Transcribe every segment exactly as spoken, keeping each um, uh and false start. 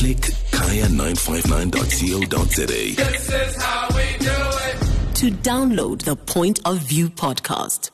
Click kaya nine five nine dot co dot za. This is how we do it. To download the Point of View podcast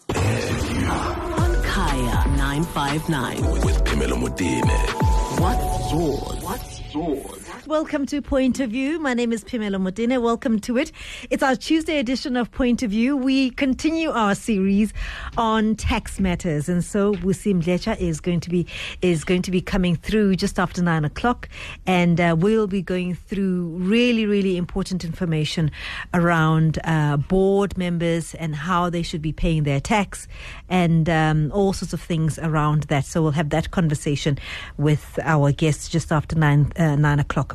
on Kaya nine five nine With Phemelo Motene. What's yours? What's yours? Welcome to Point of View. My name is Phemelo Motene. Welcome to it. It's our Tuesday edition of Point of View. We continue our series on tax matters, and so Busi Mdletsha is going to be is going to be coming through just after nine o'clock, and uh, we'll be going through really, really important information around uh, board members and how they should be paying their tax, and um, all sorts of things around that. So we'll have that conversation with our guests just after nine uh, nine o'clock.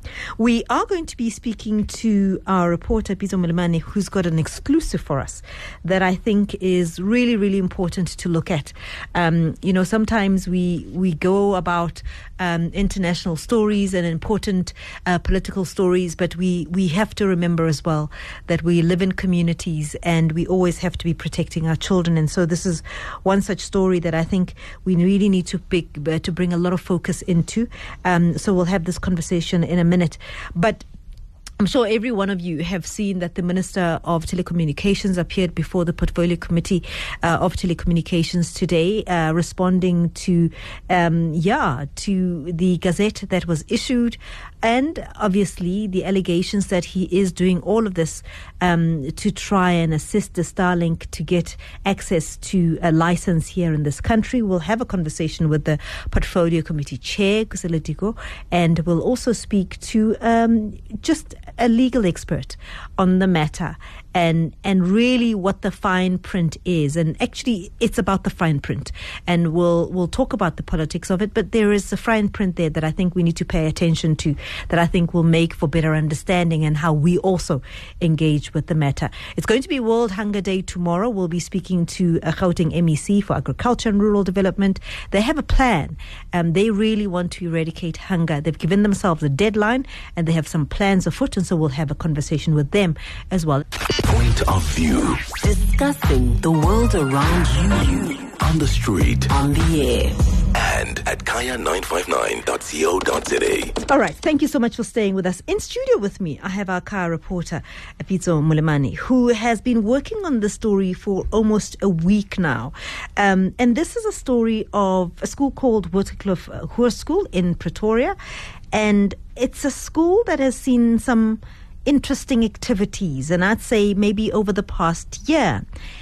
We are going to be speaking to our reporter, Pitso Molemane, who's got an exclusive for us that I think is really, really important to look at. Um, you know, sometimes we we go about um, international stories and important uh, political stories, but we, we have to remember as well that we live in communities and we always have to be protecting our children. And so this is one such story that I think we really need to, pick, uh, to bring a lot of focus into. Um, so we'll have this conversation in a minute. But I'm sure every one of you have seen that the Minister of Telecommunications appeared before the Portfolio Committee uh, of Telecommunications today, uh, responding to, um, yeah, to the gazette that was issued, and obviously the allegations that he is doing all of this um, to try and assist the Starlink to get access to a license here in this country. We'll have a conversation with the Portfolio Committee Chair, Kusile Diko, and we'll also speak to um, just a legal expert on the matter and and really what the fine print is. And actually it's about the fine print, and we'll we'll talk about the politics of it, but there is a fine print there that I think we need to pay attention to, that I think will make for better understanding and how we also engage with the matter. It's going to be World Hunger Day tomorrow. We'll be speaking to a Gauteng M E C for Agriculture and Rural Development. They have a plan, and they really want to eradicate hunger. They've given themselves a deadline and they have some plans afoot, and so we'll have a conversation with them as well. Point of View. Discussing the world around you. On the street. On the air. And at kaya nine five nine dot co dot za. All right. Thank you so much for staying with us. In studio with me, I have our Kaya reporter, Pitso Molemane, who has been working on the story for almost a week now. Um, and this is a story of a school called Waterkloof Hoërskool in Pretoria. And it's a school that has seen some interesting activities, and I'd say maybe over the past year.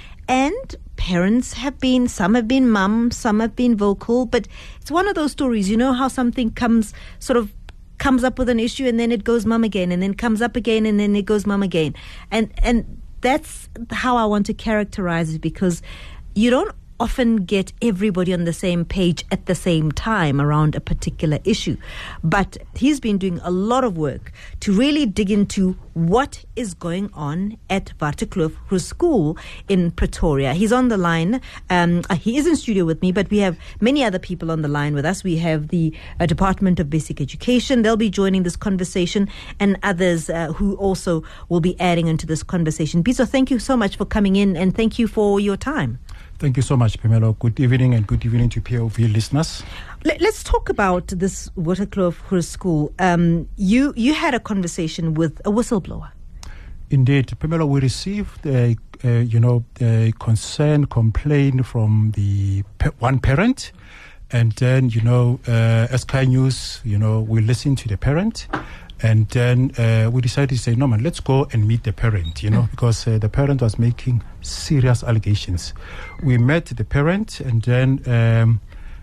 And parents have been, some have been mum, some have been vocal, but it's one of those stories, you know how something comes, sort of comes up with an issue and then it goes mum again, and then comes up again and then it goes mum again. And, and that's how I want to characterize it, because you don't often get everybody on the same page at the same time around a particular issue. But he's been doing a lot of work to really dig into what is going on at Waterkloof Hoërskool in Pretoria. He's on the line. Um, he is in studio with me, but we have many other people on the line with us. We have the uh, Department of Basic Education. They'll be joining this conversation, and others uh, who also will be adding into this conversation. Pitso, thank you so much for coming in, and thank you for your time. Thank you so much, Phemelo. Good evening, and good evening to P O V listeners. Let's talk about this Waterkloof Hoërskool. Um, you you had a conversation with a whistleblower. Indeed, Phemelo, we received a, a you know a concern complaint from the pe- one parent, and then you know uh, as Sky News, you know we listened to the parent. And then uh, we decided to say, no, man, let's go and meet the parent, you know, mm. because uh, the parent was making serious allegations. We met the parent, and then, um,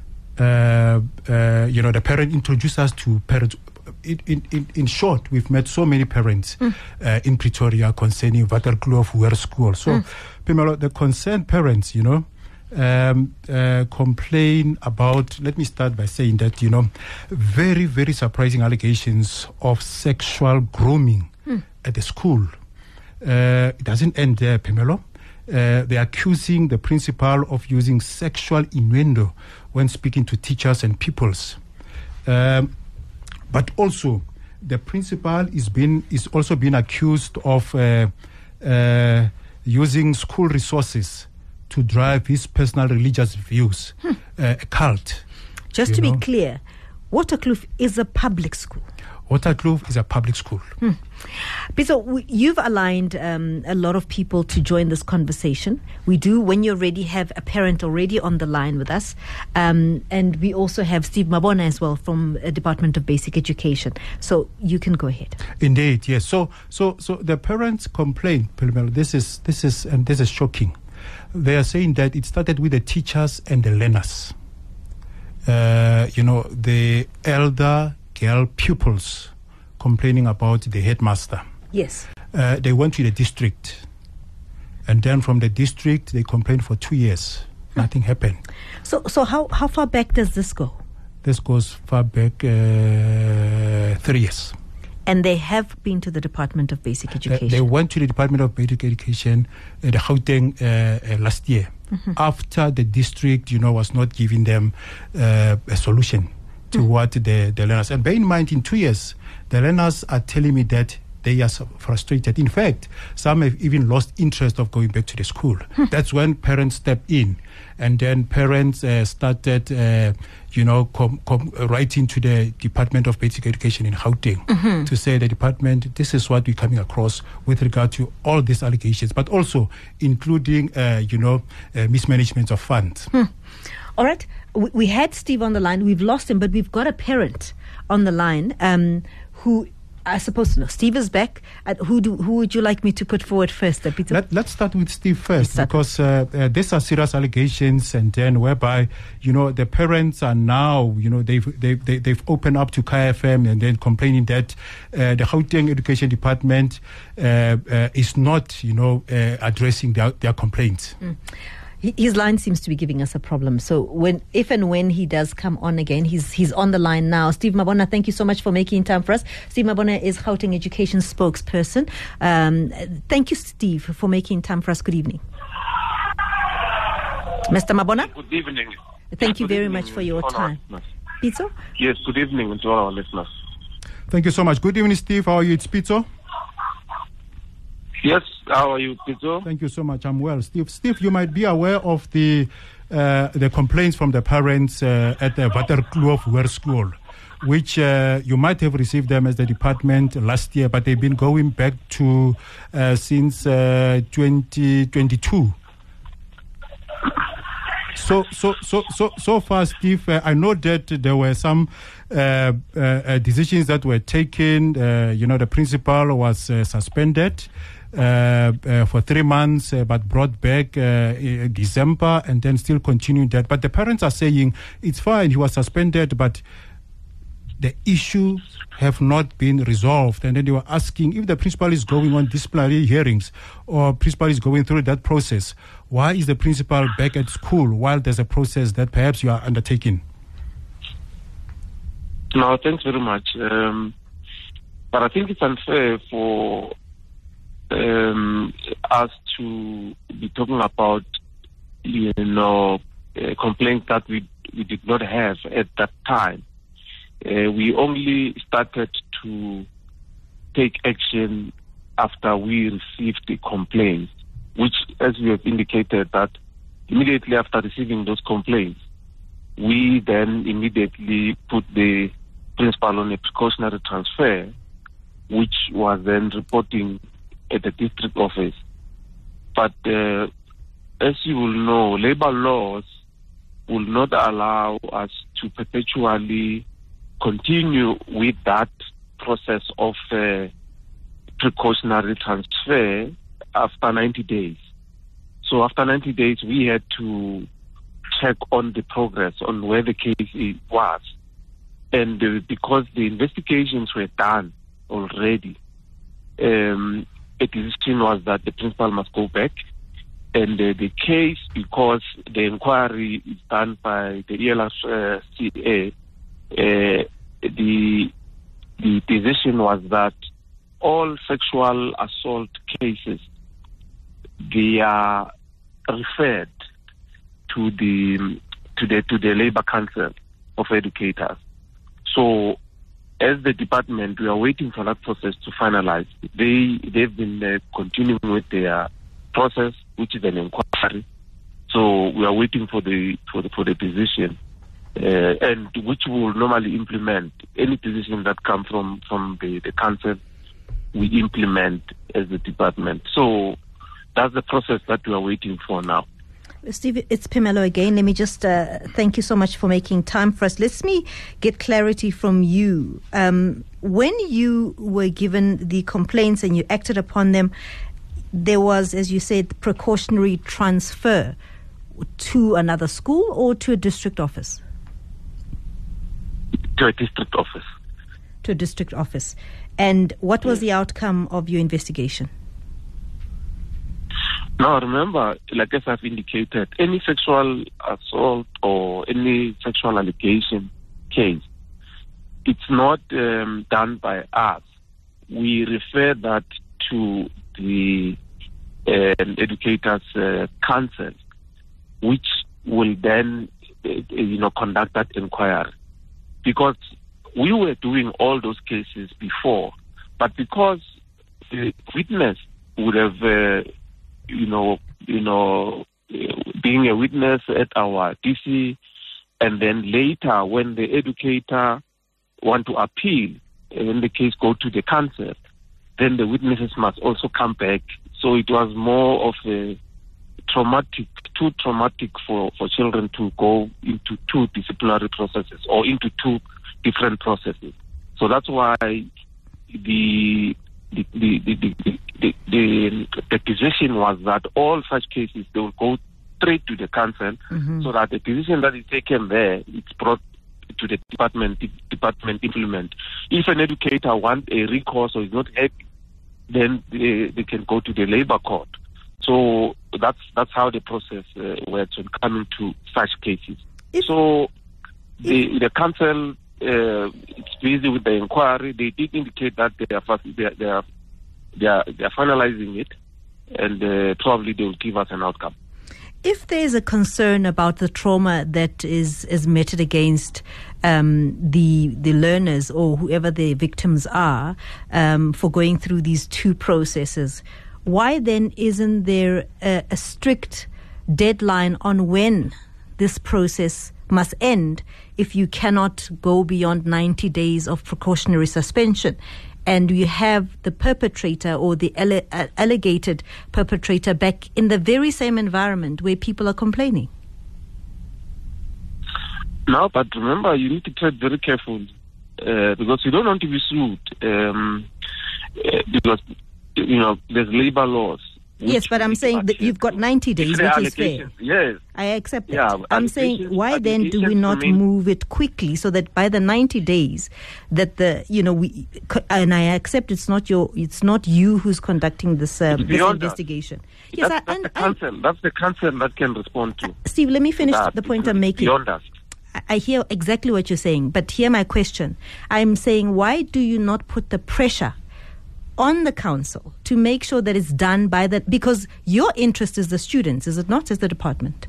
uh, uh, you know, the parent introduced us to parents. In, in, in short, we've met so many parents mm. uh, in Pretoria concerning Waterkloof Hoërskool. So, mm. Phemelo, the concerned parents, you know, Um, uh, complain about, let me start by saying that, you know, very, very surprising allegations of sexual grooming mm. at the school. Uh, it doesn't end there, Phemelo. Uh, they're accusing the principal of using sexual innuendo when speaking to teachers and pupils. Um, but also, the principal is being is also being accused of uh, uh, using school resources to drive his personal religious views, hmm. uh, a cult. Just to know. be clear, Waterkloof is a public school. Waterkloof is a public school. Hmm. So w- you've aligned um, a lot of people to join this conversation. We do, when you're ready, have a parent already on the line with us. Um, and we also have Steve Mabona as well from the Department of Basic Education. So you can go ahead. Indeed, yes. So so so the parents complain, this is this is and this is shocking. They are saying that it started with the teachers and the learners. Uh, you know, the elder girl pupils complaining about the headmaster. Yes. Uh, they went to the district. And then from the district, they complained for two years. Nothing happened. So so how, how far back does this go? This goes far back uh, three years. And they have been to the Department of Basic Education? Uh, they went to the Department of Basic Education, uh, the Gauteng, uh, uh, last year. Mm-hmm. After the district, you know, was not giving them uh, a solution to mm. what the, the learners. And bear in mind, in two years, the learners are telling me that they are so frustrated. In fact, some have even lost interest of going back to the school. Hmm. That's when parents stepped in. And then parents uh, started, uh, you know, com- com- writing to the Department of Basic Education in Gauteng mm-hmm. to say the department, this is what we're coming across with regard to all these allegations, but also including, uh, you know, uh, mismanagement of funds. Hmm. All right. We, we had Steve on the line. We've lost him, but we've got a parent on the line um, who... I suppose no. Steve is back. Uh, who do who would you like me to put forward first? Uh, Peter? Let, let's start with Steve first, because uh, uh, these are serious allegations, and then whereby you know the parents are now you know they've they've they, they've opened up to K F M and then complaining that uh, the Gauteng Education Department uh, uh, is not you know uh, addressing their their complaints. Mm. His line seems to be giving us a problem. So when, if and when he does come on again, he's he's on the line now. Steve Mabona, thank you so much for making time for us. Steve Mabona is Gauteng Education spokesperson. Um, thank you, Steve, for making time for us. Good evening. Mister Mabona? Good evening. Thank you good very evening much for your time. Pizzo? Yes, good evening to all our listeners. Thank you so much. Good evening, Steve. How are you? It's Pizzo. Yes, how are you, Pizzo? Thank you so much. I'm well. Steve, Steve, you might be aware of the uh, the complaints from the parents uh, at the Waterkloof Ware School, which uh, you might have received them as the department last year, but they've been going back to uh, since uh, twenty twenty-two. So, so, so, so, so far, Steve, uh, I know that there were some uh, uh, decisions that were taken. Uh, you know, the principal was uh, suspended uh, uh, for three months, uh, but brought back uh, in December, and then still continuing that. But the parents are saying it's fine. He was suspended, but the issues have not been resolved. And then they were asking if the principal is going on disciplinary hearings or principal is going through that process, why is the principal back at school while there's a process that perhaps you are undertaking? No, thanks very much. Um, but I think it's unfair for um, us to be talking about, you know, uh, complaints that we, we did not have at that time. Uh, we only started to take action after we received the complaints, which, as we have indicated, that immediately after receiving those complaints, we then immediately put the principal on a precautionary transfer, which was then reporting at the district office. But uh, as you will know, labor laws will not allow us to perpetually continue with that process of uh, precautionary transfer after ninety days. So after ninety days, we had to check on the progress, on where the case was. And uh, because the investigations were done already, um, a decision was that the principal must go back. And uh, the case, because the inquiry is done by the E L R C A, Uh, the the decision was that all sexual assault cases, they are referred to the to the to the Labour Council of Educators. So, as the department, we are waiting for that process to finalize. They they've been uh, continuing with their process, which is an inquiry. So we are waiting for the for the for the decision. uh, and which will normally implement any decision that come from, from the, the council, we implement as a department. So that's the process that we are waiting for now. Steve, it's Phemelo again. Let me just uh, thank you so much for making time for us. Let me get clarity from you. Um, when you were given the complaints and you acted upon them, there was, as you said, precautionary transfer to another school or to a district office? To a district office. To a district office. And what was the outcome of your investigation? Now, remember, like as I've indicated, any sexual assault or any sexual allegation case, it's not um, done by us. We refer that to the uh, educators' uh, council, which will then, uh, you know, conduct that inquiry. Because we were doing all those cases before, but because the witness would have uh, you know, you know, being a witness at our D C, and then later when the educator want to appeal, when the case go to the council, then the witnesses must also come back. So it was more of a traumatic, too traumatic for, for children to go into two disciplinary processes or into two different processes. So that's why the The the, the, the, the, the, the decision was that all such cases, they will go straight to the council, mm-hmm. so that the decision that is taken there, it's brought to the department, the department implement. If an educator wants a recourse or is not happy, then they, they can go to the labor court. So that's that's how the process uh, works when coming to such cases. If, so the, the council, Uh, it's busy with the inquiry. They did indicate that they are they are they are, they are, they are finalizing it, and uh, probably they will give us an outcome. If there is a concern about the trauma that is, is meted against um, the the learners or whoever the victims are um, for going through these two processes, why then isn't there a, a strict deadline on when this process must end if you cannot go beyond ninety days of precautionary suspension, and you have the perpetrator or the alle- uh, allegated perpetrator back in the very same environment where people are complaining? No, but remember, you need to tread very carefully uh, because you don't want to be sued um, uh, because, you know, there's labor laws. Yes, but I'm saying that you've got ninety days, which is fair. Yes. I accept that. Yeah, I'm saying, why then do we not move it quickly so that by the ninety days that the, you know, we, and I accept it's not your, it's not you who's conducting this, uh, this investigation. That. Yes, that's, I, that's the council. That's the council that can respond to. Steve, let me finish that. the point it's I'm making. Beyond us. I hear exactly what you're saying, but hear my question. I'm saying, why do you not put the pressure on the council to make sure that it's done by the, because your interest is the students, is it not, as the department?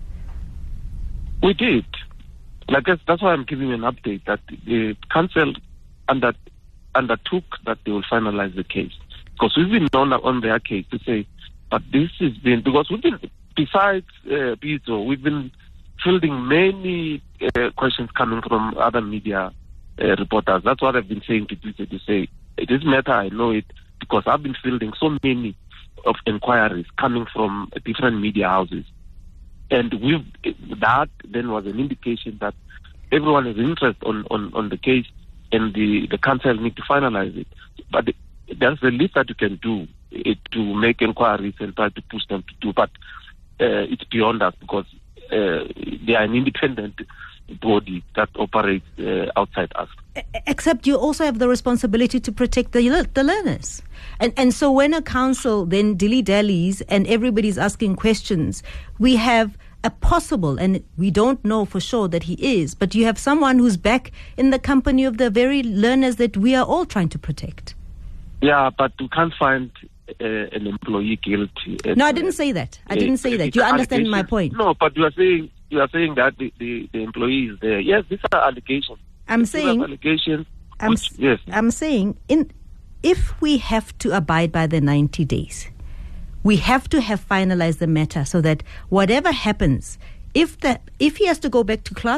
We did. Like that's, that's why I'm giving an update that the council under, undertook that they will finalize the case. Because we've been on, on their case to say, but this has been, because we've been, besides uh, Bizo, we've been fielding many uh, questions coming from other media uh, reporters. That's what I've been saying to Bizo, to say, this matter, I know it because I've been fielding so many of inquiries coming from different media houses. And we've, that then was an indication that everyone is interested on, on, on the case, and the, the council need to finalize it. But the, that's the least that you can do, it, to make inquiries and try to push them to do. But uh, it's beyond us because uh, they are an independent body that operates uh, outside us. Except you also have the responsibility to protect the the learners. And and so when a council then dilly-dallies and everybody's asking questions, we have a possible, and we don't know for sure that he is, but you have someone who's back in the company of the very learners that we are all trying to protect. Yeah, but you can't find uh, an employee guilty. No, I didn't say that. I didn't say that. You understand my point? No, but you are saying you are saying that the, the, the employee is there. Yes, these are allegations. I'm these saying allegations. I'm, which, yes. I'm saying in if we have to abide by the ninety days, we have to have finalized the matter so that whatever happens, if the if he has to go back to class,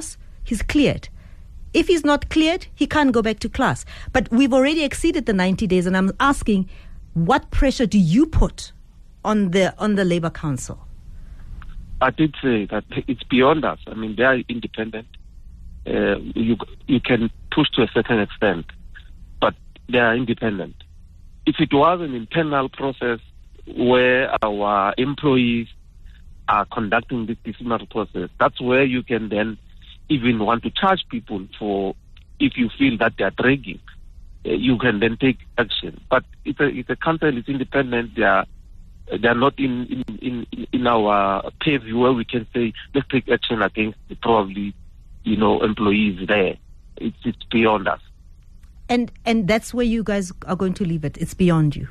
he's cleared. If he's not cleared, he can't go back to class. But we've already exceeded the ninety days, and I'm asking, what pressure do you put on the on the Labour Council? I did say that it's beyond us. I mean, they are independent. Uh, you you can push to a certain extent, but they are independent. If it was an internal process where our employees are conducting this disciplinary process, that's where you can then even want to charge people for, if you feel that they are dragging, uh, you can then take action. But it's a, it's a council, it's independent, they are, they are not in, in, in, in our purview where we can say, let's take action against the probably, you know, employees there. It's, it's beyond us. And and that's where you guys are going to leave it. It's beyond you.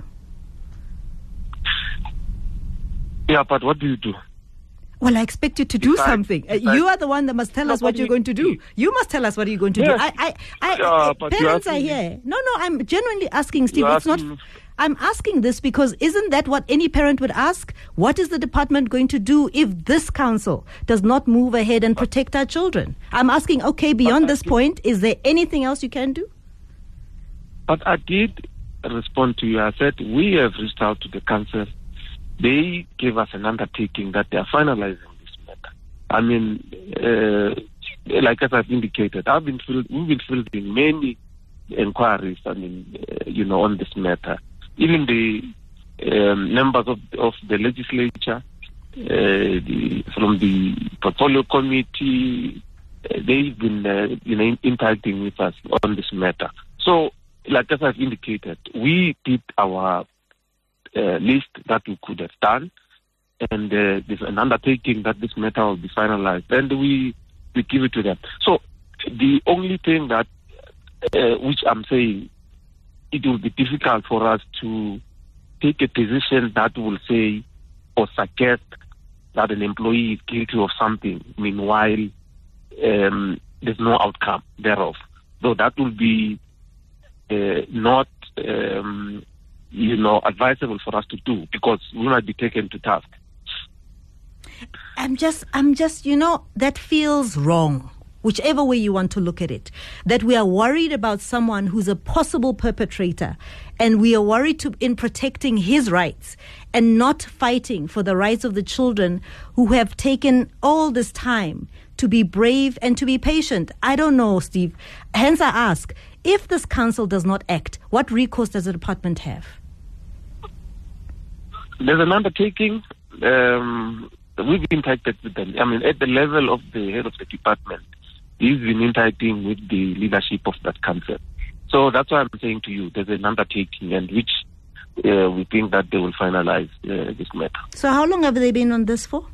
Yeah, but what do you do? Well, I expect you to do Besides- something. Uh, besides- you are the one that must tell No, us what but you're we- going to do. You must tell us what you're going to do. Yes. I, I, I, Yeah, uh, but you parents are asking me- here. No, no, I'm genuinely asking, Steve. You're It's not. asking- I'm asking this because isn't that what any parent would ask? What is the department going to do if this council does not move ahead and protect our children? I'm asking, okay, beyond this point, is there anything else you can do? But I did respond to you. I said we have reached out to the council. They gave us an undertaking that they are finalizing this matter. I mean, uh, like as I've indicated, I've been filled, we've been fielding many inquiries. I mean, uh, you know, on this matter. Even the um, members of of the legislature, uh, the, from the portfolio committee, uh, they've been uh, you know interacting with us on this matter. So, like as I've indicated, we did our uh, list that we could have done, and uh, there's an undertaking that this matter will be finalized, and we we give it to them. So, the only thing that uh, which I'm saying, it will be difficult for us to take a position that will say or suggest that an employee is guilty of something, meanwhile um, there's no outcome thereof. So that will be uh, not, um, you know, advisable for us to do, because we might be taken to task. I'm just, I'm just, you know, that feels wrong. Whichever way you want to look at it, that we are worried about someone who's a possible perpetrator, and we are worried to, in protecting his rights and not fighting for the rights of the children who have taken all this time to be brave and to be patient. I don't know, Steve. Hence I ask, if this council does not act, what recourse does the department have? There's an undertaking. Um, we've interacted with them. I mean, at the level of the head of the department, he's been interacting with the leadership of that council. So that's why I'm saying to you, there's an undertaking, and which uh, we think that they will finalize uh, this matter. So how long have they been on this for?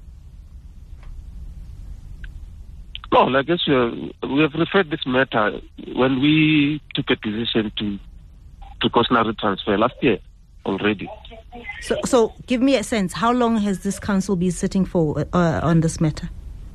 No, like I guess uh, we have referred this matter when we took a decision to to cautionary transfer last year already. So, so give me a sense. How long has this council been sitting for uh, on this matter?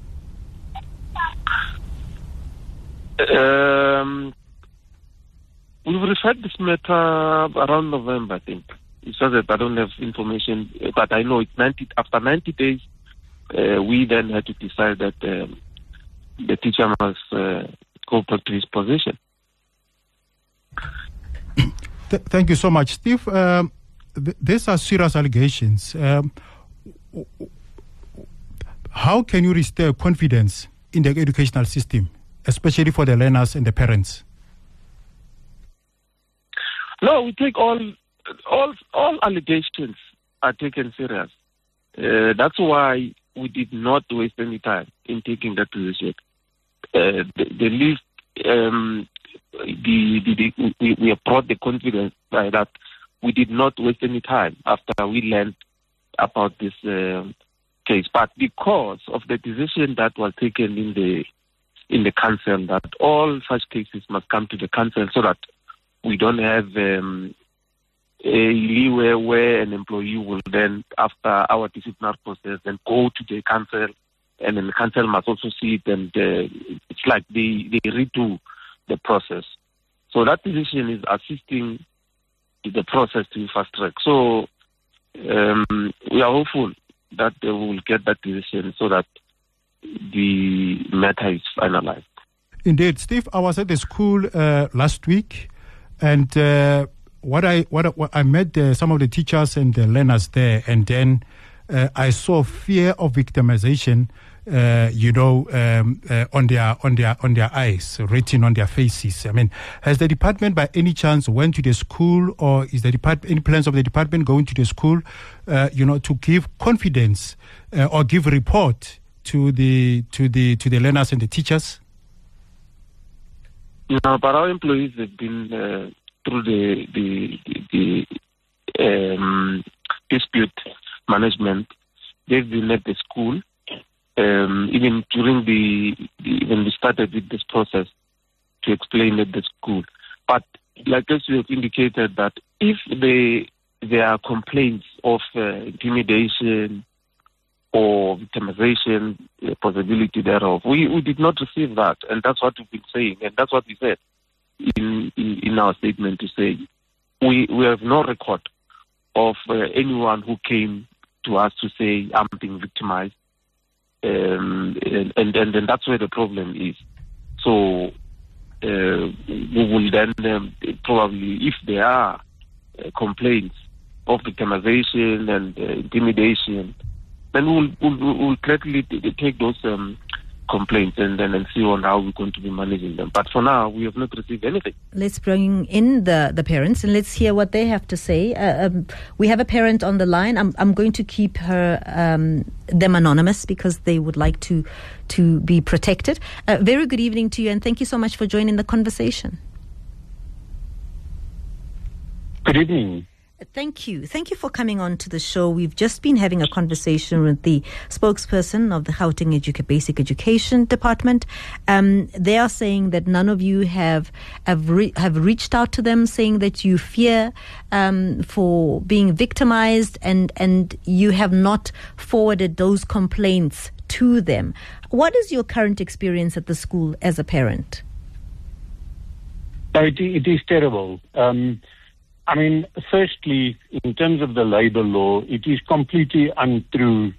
Um, we've referred this matter around November, I think. It's just that I don't have information, but I know it's ninety. After ninety days, uh, we then had to decide that um, the teacher must uh, go back to his position. Th- thank you so much, Steve. Um, th- these are serious allegations. Um, how can you restore confidence in the educational system, especially for the learners and the parents? No, we take all all all allegations are taken serious. Uh, that's why we did not waste any time in taking that position. Uh, the, the least um, the, the, the we, we have brought the confidence by that we did not waste any time after we learned about this uh, case. But because of the decision that was taken in the in the council that all such cases must come to the council, so that we don't have um, a leeway where an employee will then, after our disciplinary process, then go to the council, and then the council must also see it, and uh, it's like they, they redo the process. So that decision is assisting the process to be fast track. So um, we are hopeful that they will get that decision so that the matter is finalized. Indeed, Steve, I was at the school uh, last week, and uh, what I what, I- what I met uh, some of the teachers and the learners there, and then uh, I saw fear of victimization, uh, you know, um, uh, on their on their on their eyes, written on their faces. I mean, has the department, by any chance, went to the school, or is the department any plans of the department going to the school, uh, you know, to give confidence uh, or give report to the to the to the learners and the teachers? No, but our employees have been uh, through the the the, the um, dispute management. They've been at the school, um, even during the, the when we started with this process to explain at the school. But like as you have indicated, that if they there are complaints of uh, intimidation or victimization, uh, possibility thereof. We we did not receive that, and that's what we've been saying, and that's what we said in in, in our statement to say we we have no record of uh, anyone who came to us to say I'm being victimized, um, and, and and and that's where the problem is. So uh, we will then um, probably, if there are uh, complaints of victimization and uh, intimidation, then we'll, we'll, we'll gladly take those um, complaints and then and see on how we're going to be managing them. But for now, we have not received anything. Let's bring in the, the parents and let's hear what they have to say. Uh, um, we have a parent on the line. I'm I'm going to keep her um, them anonymous because they would like to to be protected. Uh, very good evening to you, and thank you so much for joining the conversation. Good evening. Thank you. Thank you for coming on to the show. We've just been having a conversation with the spokesperson of the Gauteng Educa- Basic Education Department. Um, they are saying that none of you have have, re- have reached out to them, saying that you fear um, for being victimized, and, and you have not forwarded those complaints to them. What is your current experience at the school as a parent? It, it is terrible. Um, I mean, firstly, in terms of the labor law, it is completely untrue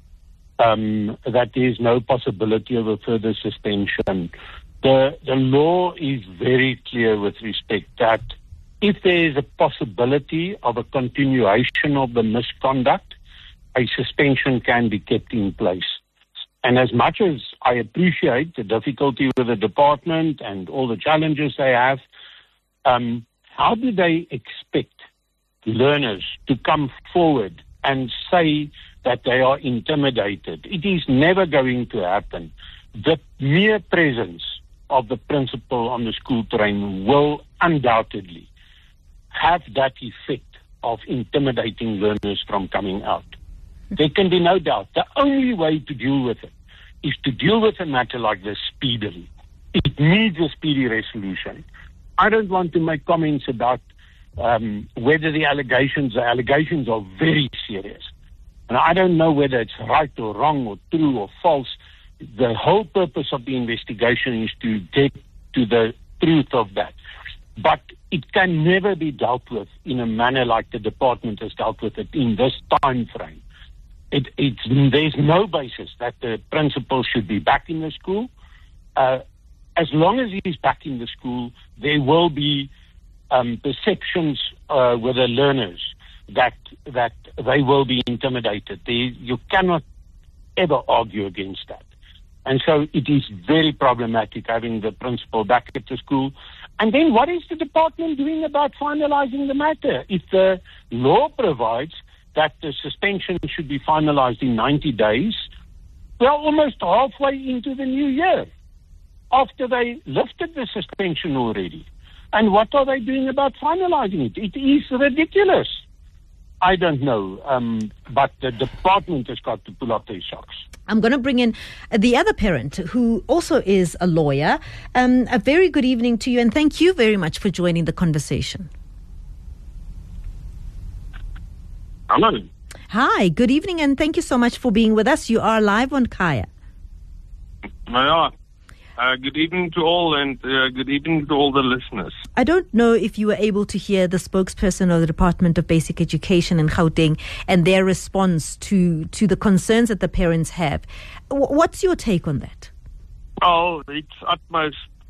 um, that there is no possibility of a further suspension. The, the law is very clear with respect that if there is a possibility of a continuation of the misconduct, a suspension can be kept in place. And as much as I appreciate the difficulty with the department and all the challenges they have, um, how do they expect learners to come forward and say that they are intimidated? It is never going to happen. The mere presence of the principal on the school terrain will undoubtedly have that effect of intimidating learners from coming out. There can be no doubt. The only way to deal with it is to deal with a matter like this speedily. It needs a speedy resolution. I don't want to make comments about um, whether the allegations, the allegations are very serious. And I don't know whether it's right or wrong or true or false. The whole purpose of the investigation is to get to the truth of that. But it can never be dealt with in a manner like the department has dealt with it in this time frame. It, it's, there's no basis that the principal should be back in the school. Uh, As long as he's back in the school, there will be um, perceptions uh, with the learners that that they will be intimidated. They, you cannot ever argue against that. And so it is very problematic having the principal back at the school. And then what is the department doing about finalizing the matter? If the law provides that the suspension should be finalized in ninety days, we're almost halfway into the new year, after they lifted the suspension already. And what are they doing about finalizing it? It is ridiculous. I don't know, um, but the department has got to pull up their socks. I'm going to bring in the other parent who also is a lawyer. Um, a very good evening to you, and thank you very much for joining the conversation. Hello. Hi, good evening, and thank you so much for being with us. You are live on Kaya. Yeah. Uh, good evening to all, and uh, good evening to all the listeners. I don't know if you were able to hear the spokesperson of the Department of Basic Education in Gauteng and their response to, to the concerns that the parents have. W- what's your take on that? Well, it's utmost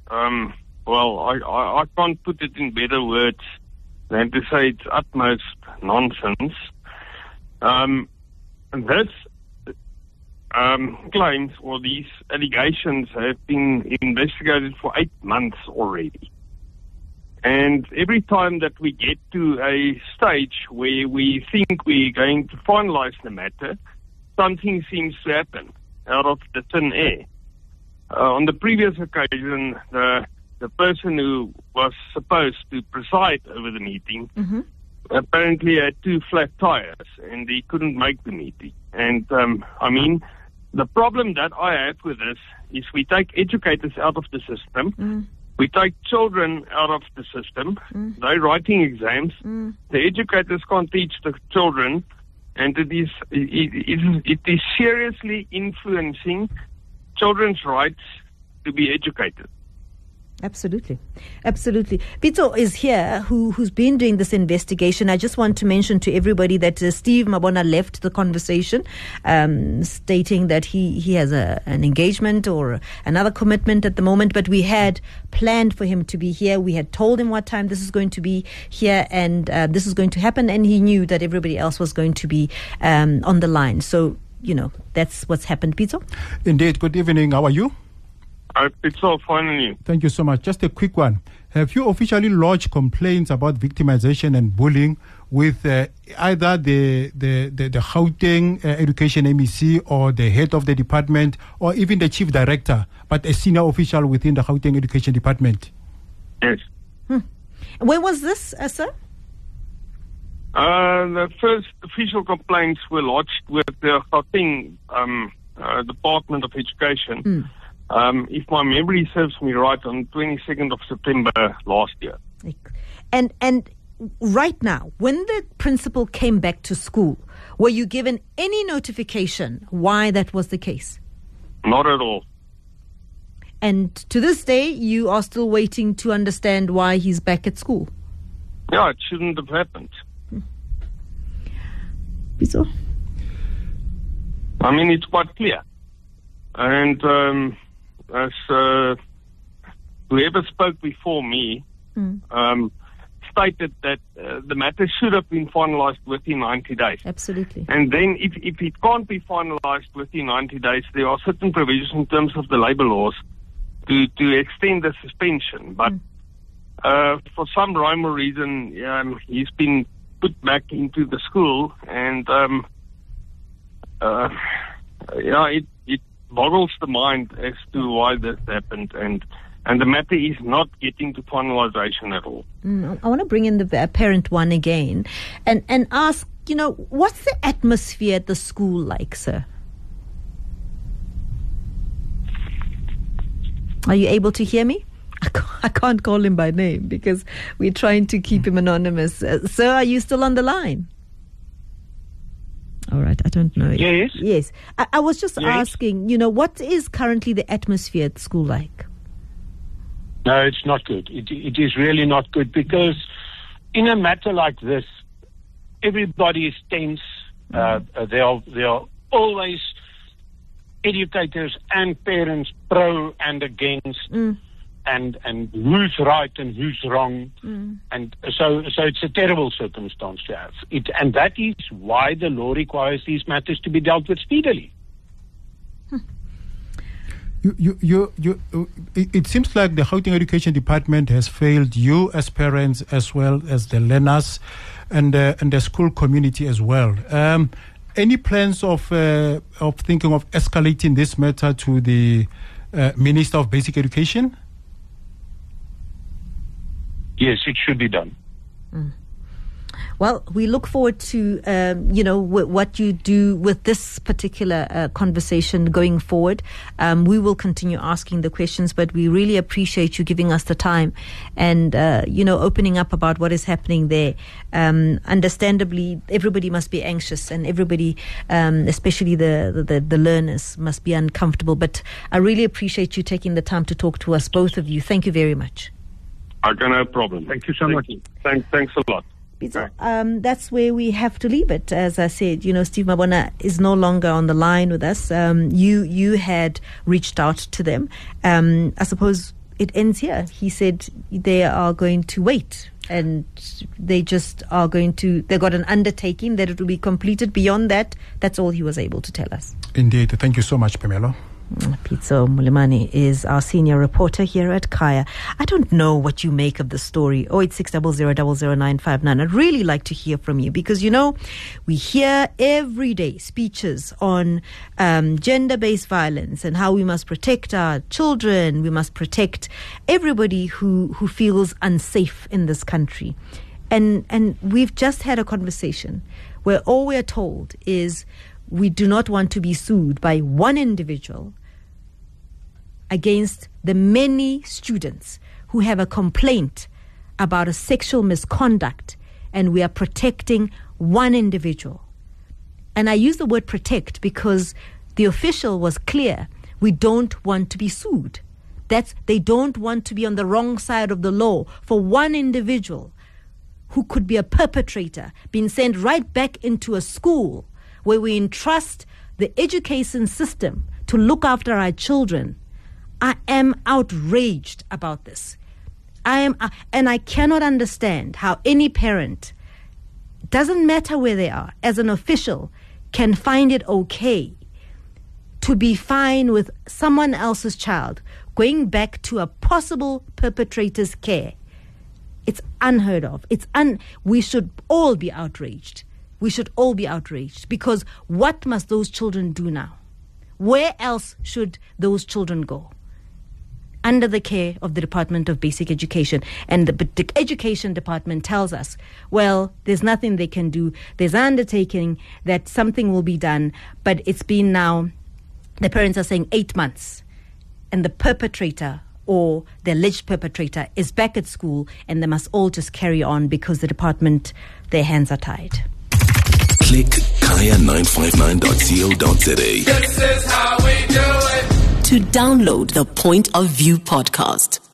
um, well, I, I, I can't put it in better words than to say it's utmost nonsense. Um, this um, claims or these allegations have been investigated for eight months already. And every time that we get to a stage where we think we're going to finalize the matter, something seems to happen out of the thin air. Uh, on the previous occasion, the the person who was supposed to preside over the meeting Mm-hmm. apparently had two flat tires and he couldn't make the meeting. And, um, I mean, the problem that I have with this is we take educators out of the system. Mm. We take children out of the system. Mm. They're writing exams. Mm. The educators can't teach the children. And it is, it, it, it is seriously influencing children's rights to be educated. Absolutely. Absolutely. Pito is here, who, who's been doing this investigation. I just want to mention to everybody that uh, Steve Mabona left the conversation, um, stating that he, he has a, an engagement or another commitment at the moment, but we had planned for him to be here. We had told him what time this is going to be here and uh, this is going to happen, and he knew that everybody else was going to be um, on the line. So, you know, that's what's happened. Pito? Indeed. Good evening. How are you? Uh, it's all fine and you. Thank you so much. Just a quick one. Have you officially lodged complaints about victimization and bullying with uh, either the the, the, the Gauteng uh, Education M E C or the head of the department or even the chief director, but a senior official within the Gauteng Education Department? Yes. Hmm. When was this, uh, sir? Uh, the first official complaints were lodged with the Gauteng um, uh, Department of Education. Hmm. Um, if my memory serves me right, on twenty-second of September last year. And and right now, when the principal came back to school, were you given any notification why that was the case? Not at all. And to this day, you are still waiting to understand why he's back at school? Yeah, it shouldn't have happened. So? I mean, it's quite clear. And um, as uh, whoever spoke before me Mm. um, stated that uh, the matter should have been finalized within ninety days. Absolutely. And then if, if it can't be finalized within ninety days, there are certain provisions in terms of the labor laws to, to extend the suspension. But Mm. uh, for some rhyme or reason, um, he's been put back into the school, and um, uh, yeah, it, it boggles the mind as to why this happened, and and the matter is not getting to finalization at all. Mm, I want to bring in the uh, parent one again and, and ask, you know, what's the atmosphere at the school like, sir? Are you able to hear me? I can't, I can't call him by name because we're trying to keep him anonymous. Uh, sir, are you still on the line? All right, I don't know. Yes. Yes. I, I was just Yes. asking, you know, what is currently the atmosphere at school like? No, it's not good. It, it is really not good because in a matter like this, everybody is tense. Uh, there are there are always educators and parents pro and against, Mm. and and who's right and who's wrong, Mm. and so so it's a terrible circumstance to have. It and that is why the law requires these matters to be dealt with speedily. You, you, you, you, uh, it, it seems like the Gauteng Education Department has failed you as parents as well as the learners and uh, and the school community as well. Um, any plans of uh, of thinking of escalating this matter to the uh, Minister of Basic Education? Yes, it should be done. Mm. Well, we look forward to, um, you know, w- what you do with this particular uh, conversation going forward. Um, we will continue asking the questions, but we really appreciate you giving us the time and, uh, you know, opening up about what is happening there. Um, understandably, everybody must be anxious and everybody, um, especially the, the, the learners, must be uncomfortable. But I really appreciate you taking the time to talk to us, both of you. Thank you very much. Okay, no problem. Thank you so Thank much. you. Thank, thanks a lot. So, um, that's where we have to leave it. As I said, you know, Steve Mabona is no longer on the line with us. Um, you you had reached out to them. Um, I suppose it ends here. He said they are going to wait, and they just are going to, they got an undertaking that it will be completed. Beyond that, that's all he was able to tell us. Indeed. Thank you so much, Phemelo. Pitso Mulemani is our senior reporter here at Kaya. I don't know what you make of the story. oh eight six zero zero zero zero nine five nine. I'd really like to hear from you because, you know, we hear every day speeches on um, gender-based violence and how we must protect our children. We must protect everybody who, who feels unsafe in this country. And, and we've just had a conversation where all we're told is we do not want to be sued by one individual against the many students who have a complaint about a sexual misconduct, and we are protecting one individual. And I use the word protect because the official was clear. We don't want to be sued. That's, they don't want to be on the wrong side of the law for one individual who could be a perpetrator being sent right back into a school where we entrust the education system to look after our children. I am outraged about this. I am, uh, and I cannot understand how any parent, doesn't matter where they are, as an official, can find it okay to be fine with someone else's child going back to a possible perpetrator's care. It's unheard of. It's un. We should all be outraged. We should all be outraged because what must those children do now? Where else should those children go? Under the care of the Department of Basic Education. And the, the Education Department tells us, well, there's nothing they can do. There's an undertaking that something will be done, but it's been now, the parents are saying eight months. And the perpetrator or the alleged perpetrator is back at school and they must all just carry on because the department, their hands are tied. Click kaya nine five nine dot co dot za. This is how we do it. To download the Point of View podcast,